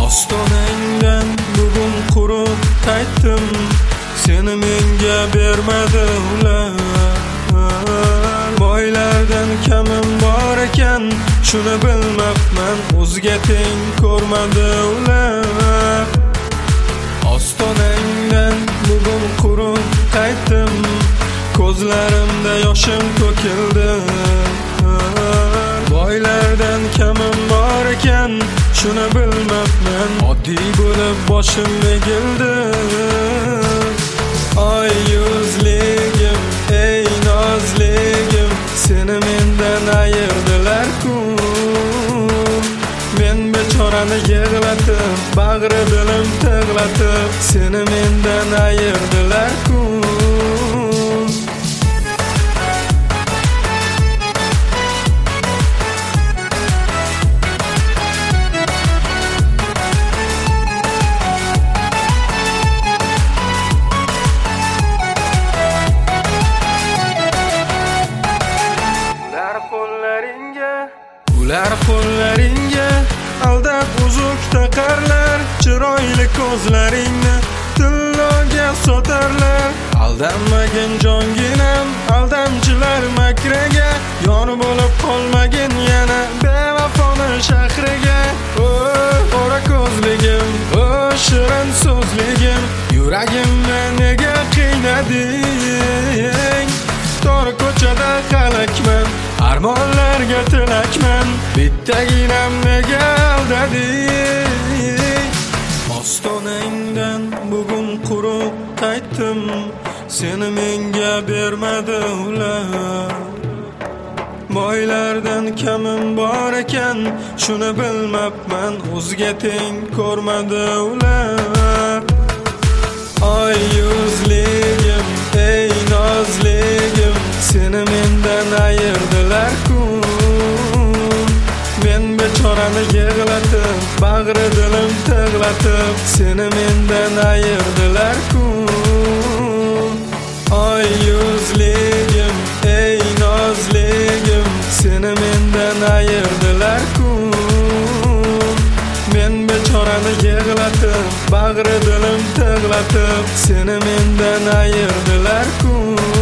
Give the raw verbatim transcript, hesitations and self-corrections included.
Ostonangdan bugun qurib qaytdim, seni menga bermadi ular. Boylardan kamim bor ekan, shuni bilmabman, o'zga teng ko'rmadi ular. Ostonangdan bugun qurib qaytdim, ko'zlarimda yoshim to'kildi. Boylardan kamim bor ekan, shuni bilmabman, oddiy bo'lib boshim egildi. Oy yuzligim, ey nozligim, seni mendan ayirdilar-ku. Men bechorani yig'latib, bag'ri dilim tig'latib, seni mendan ayirdilar-ku. Ular qo'llaringga aldab uzuk taqarlar, chiroyli ko'zlaringni tilloga sotarlar. Aldanmagin jonginam, aldamchilar makriga, yor bo'lib qolmagin yana bevafoni shahriga. O qora ko'zligim, o shirin so'zligim, yuragimni nega qiynading? Tor ko'chada qalakman, armonlarga tilakman, bittaginam nega aldading? Ostonangdan bugun qurib qaytdim, seni menga bermadi ular. Boylardan kamim bor ekan, shuni bilmabman, o'zga teng ko'rmadi ular. Oy yuzligim, ey nozligim, seni mendan ayirdilar-ku. Men bechorani yig'latib, bag'ri dilim tig'latib, seni mendan ayirdilar-ku. Oy yuzligim, ey nozligim, seni mendan ayirdilar-ku. Men bechorani yig'latib, bag'ri dilim tig'latib, seni mendan ayirdilar-ku.